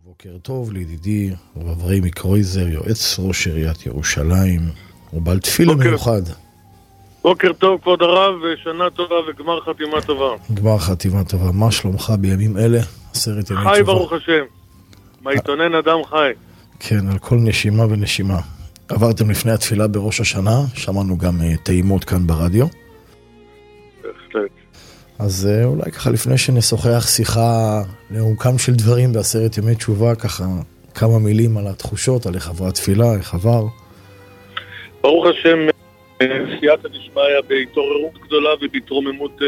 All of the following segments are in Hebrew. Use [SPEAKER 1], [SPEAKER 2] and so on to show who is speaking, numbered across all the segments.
[SPEAKER 1] בוקר טוב לידידי רב אברהים קרויזר, יועץ ראש עיריית ירושלים, ובעל תפילה מיוחד.
[SPEAKER 2] בוקר טוב כבוד הרב, ושנה טובה וגמר חתימה טובה.
[SPEAKER 1] גמר חתימה טובה. מה שלומך בימים אלה? 10 ימי תשובה.
[SPEAKER 2] חי ברוך השם. מה יתונן אדם חי.
[SPEAKER 1] כן, על כל נשימה ונשימה. עברתם לפני התפילה בראש השנה, שמענו גם טעימות כאן ברדיו.
[SPEAKER 2] בהחלט.
[SPEAKER 1] אז אולי ככה לפני שנשוחח שיחה לעומקם של דברים ב10 ימי תשובה, ככה כמה מילים על התחושות, על איך עברה התפילה, איך עבר.
[SPEAKER 2] ברוך השם, סייעתא דשמיא בהתעוררות גדולה ובהתרוממות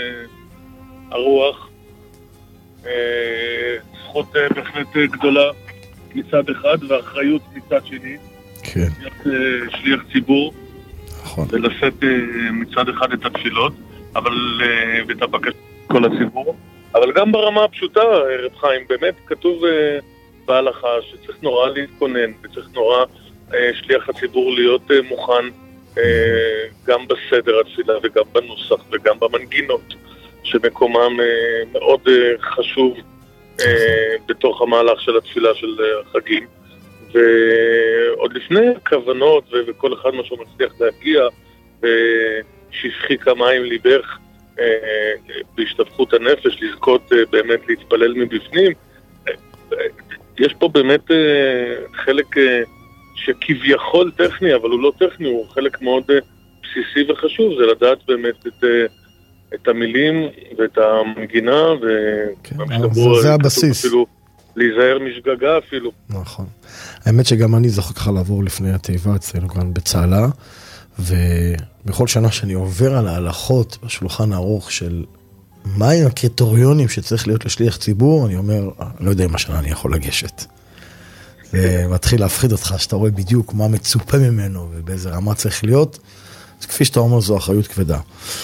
[SPEAKER 2] הרוח. זכות בהחלט גדולה מצד אחד ואחריות מצד שני.
[SPEAKER 1] כן.
[SPEAKER 2] שליח ציבור.
[SPEAKER 1] נכון.
[SPEAKER 2] ולשאת מצד אחד את התפילות, אבל ואת הבקשה כל הציבור. אבל גם ברמה הפשוטה, רב חיים, באמת כתוב בהלכה שצריך נורא להתכונן וצריך נורא שליח הציבור להיות מוכן גם בסדר התפילה וגם בנוסח וגם במנגינות שמקומם מאוד חשוב בתוך המהלך של התפילה של החגים. ועוד לפני הכוונות וכל אחד מה שהוא מצליח להגיע ושפכי כמים ליבך בהשתפכות הנפש, לזכות באמת להתפלל מבפנים. יש פה באמת חלק שכביכול טכני, אבל הוא לא טכני, הוא חלק מאוד בסיסי וחשוב, זה לדעת באמת את המילים ואת המנגינה,
[SPEAKER 1] זה הבסיס.
[SPEAKER 2] אפילו להיזהר משגגה אפילו.
[SPEAKER 1] נכון. האמת שגם אני זוכר ככה לעבור לפני התיבה אצלנו כאן בצהלה, ובכל שנה שאני עובר על ההלכות בשולחן הארוך של מהם הקריטריונים שצריך להיות לשליח ציבור, אני אומר, לא יודע אם השנה אני יכול לגשת. ומתחיל להפחיד אותך שאתה רואה בדיוק מה מצופה ממנו ובאיזה רמה צריך להיות. אז כפי שאתה אומר, זו אחריות כבדה.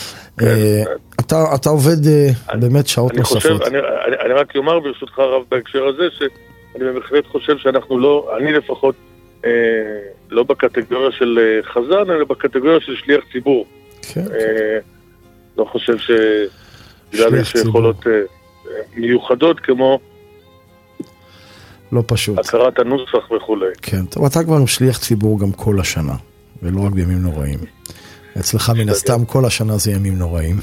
[SPEAKER 1] אתה עובד באמת שעות נוספות.
[SPEAKER 2] אני רק אומר ברשותך רב בהקשר הזה, שאני בהחלט חושב שאנחנו לא, אני לפחות לא בקטגוריה של חזן, אלא בקטגוריה של שליח ציבור. לא חושב שבגלל יש יכולות מיוחדות כמו
[SPEAKER 1] לא פשוט.
[SPEAKER 2] הכרת הנוסח וכולי.
[SPEAKER 1] כן, טוב, אתה כבר שליח ציבור גם כל השנה, ולא רק בימים נוראים. אצלך מן הסתם כל השנה זה ימים נוראים.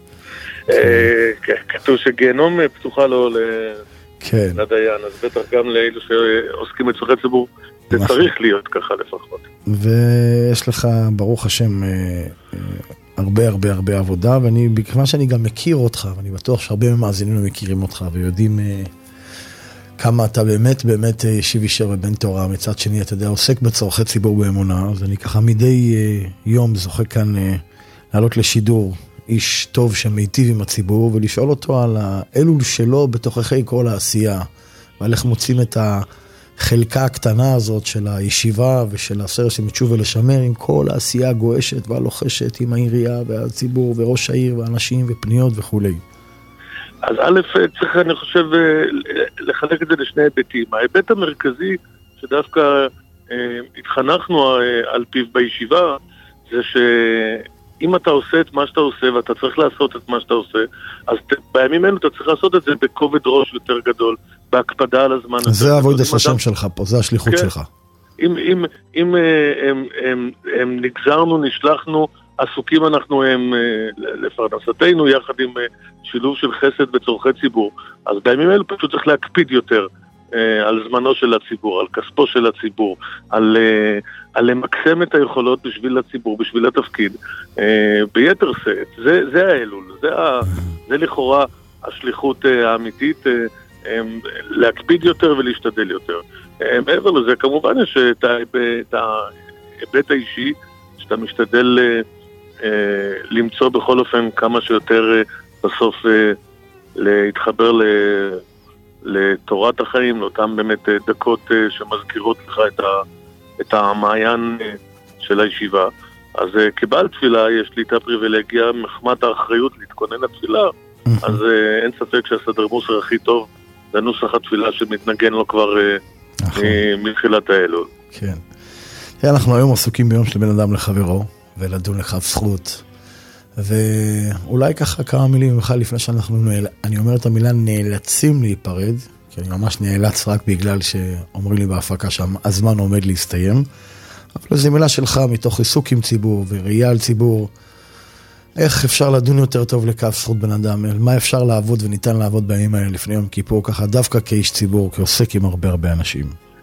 [SPEAKER 2] כתוב שגיהנום פתוחה לו לדיין, אז בטח גם לאלו שעוסקים בצורכי ציבור, זה צריך להיות ככה לפחות.
[SPEAKER 1] ויש לך, ברוך השם, הרבה הרבה הרבה עבודה, וכיוון שאני גם מכיר אותך, ואני בטוח שהרבה מאזינים מכירים אותך, ויודעים כמה אתה באמת באמת ישיב ישר ובן תורה, מצד שני אתה יודע, עוסק בצורכי ציבור באמונה, אז אני ככה מדי יום זוכה כאן לעלות לשידור, איש טוב שמיטיב עם הציבור, ולשאול אותו על האלול שלו בתוככי כל העשייה, ועל איך מוצאים את החלקה הקטנה הזאת של הישיבה ושל הסרט של מתשוב ולשמר, עם כל העשייה הגועשת והלוחשת עם העירייה והציבור וראש העיר ואנשים ופניות וכו'.
[SPEAKER 2] אז א', צריך אני חושב לחלק את זה לשני היבטים. ההיבט המרכזי שדווקא התחנכנו על פיו בישיבה, זה שאם אתה עושה את מה שאתה עושה ואתה צריך לעשות את מה שאתה עושה, אז בימים אלו אתה צריך לעשות את זה בכובד ראש יותר גדול, בהקפדה על הזמן.
[SPEAKER 1] זה עבודת השם שלך פה, זה השליחות שלך.
[SPEAKER 2] אם נגזרנו, נשלחנו, עסוקים אנחנו לפרנסתנו יחד עם שילוב של חסד בצורכי ציבור, אז בימים אלו פשוט צריך להקפיד יותר על זמנו של הציבור, על כספו של הציבור, על למקסם את היכולות בשביל הציבור, בשביל התפקיד, ביתר שאת. זה האלול, זה לכאורה השליחות האמיתית, להקפיד יותר ולהשתדל יותר. מעבר לזה, כמובן יש את ההיבט האישי, שאתה משתדל למצוא בכל אופן כמה שיותר בסוף להתחבר לתורת החיים, לאותם באמת דקות שמזכירות לך את המעיין של הישיבה. אז כבעל תפילה יש לי את הפריבילגיה, מחמת האחריות להתכונן לתפילה, אז אין ספק שהסדר מוסר הכי טוב זה נוסח התפילה שמתנגן לו כבר מתחילת האלול.
[SPEAKER 1] כן. אנחנו היום עסוקים ביום של בן אדם לחברו, ולדון לכף זכות. ואולי ככה כמה מילים ממך לפני שאנחנו, אני אומר את המילה נאלצים להיפרד, כי אני ממש נאלץ רק בגלל שאומרים לי בהפקה שהזמן עומד להסתיים. אבל זו מילה שלך מתוך עיסוק עם ציבור וראייה על ציבור. איך אפשר לדון יותר טוב לכף זכות בן אדם? מה אפשר לעבוד וניתן לעבוד בימים האלה לפני יום כיפור, ככה דווקא כאיש ציבור, כעוסק עם הרבה אנשים?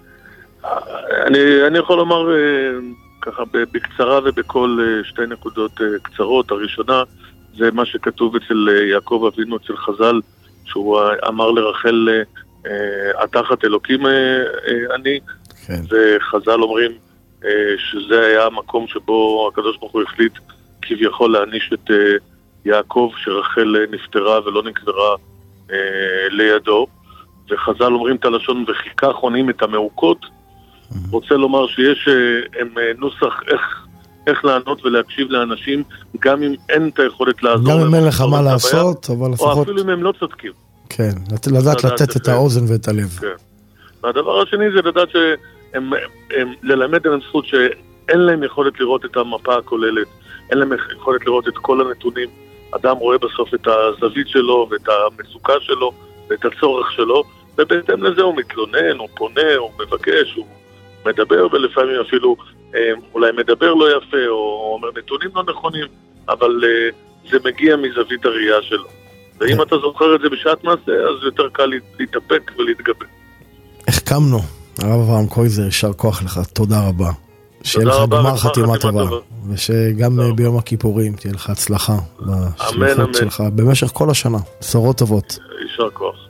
[SPEAKER 2] אני יכול לומר ככה בקצרה ובכל שתי נקודות קצרות. הראשונה זה מה שכתוב אצל יעקב אבינו, אצל חז"ל, שהוא אמר לרחל, התחת אלוקים אני, כן. וחז"ל אומרים שזה היה המקום שבו הקדוש ברוך הוא החליט כביכול להעניש את יעקב, שרחל נפטרה ולא נקברה לידו. וחז"ל אומרים את הלשון, וחיכה חונים את המעוקות. רוצה לומר שיש נוסח איך לענות ולהקשיב לאנשים, גם אם אין את היכולת לעזור.
[SPEAKER 1] גם אם אין לך מה לעשות, אבל לפחות...
[SPEAKER 2] או אפילו אם הם לא צודקים.
[SPEAKER 1] כן, לדעת לתת את האוזן ואת הלב.
[SPEAKER 2] כן. והדבר השני זה לדעת ללמד להם זכות שאין להם יכולת לראות את המפה הכוללת, אין להם יכולת לראות את כל הנתונים. אדם רואה בסוף את הזווית שלו ואת המצוקה שלו ואת הצורך שלו, ובהתאם לזה הוא מתלונן, הוא פונה, הוא מבקש, הוא מדבר, ולפעמים אפילו אולי מדבר לא יפה או אומר נתונים לא נכונים, אבל זה מגיע מזווית הראייה שלו. ואם אתה זוכר את זה בשעת מעשה, אז יותר קל להתאפק ולהתגבר.
[SPEAKER 1] החכמנו. הרב אברהם קרויזר, יישר כוח לך, תודה רבה. שיהיה לך גמר חתימה טובה, ושגם ביום הכיפורים תהיה לך הצלחה בשליחות שלך במשך כל השנה. בשורות טובות.
[SPEAKER 2] יישר כוח.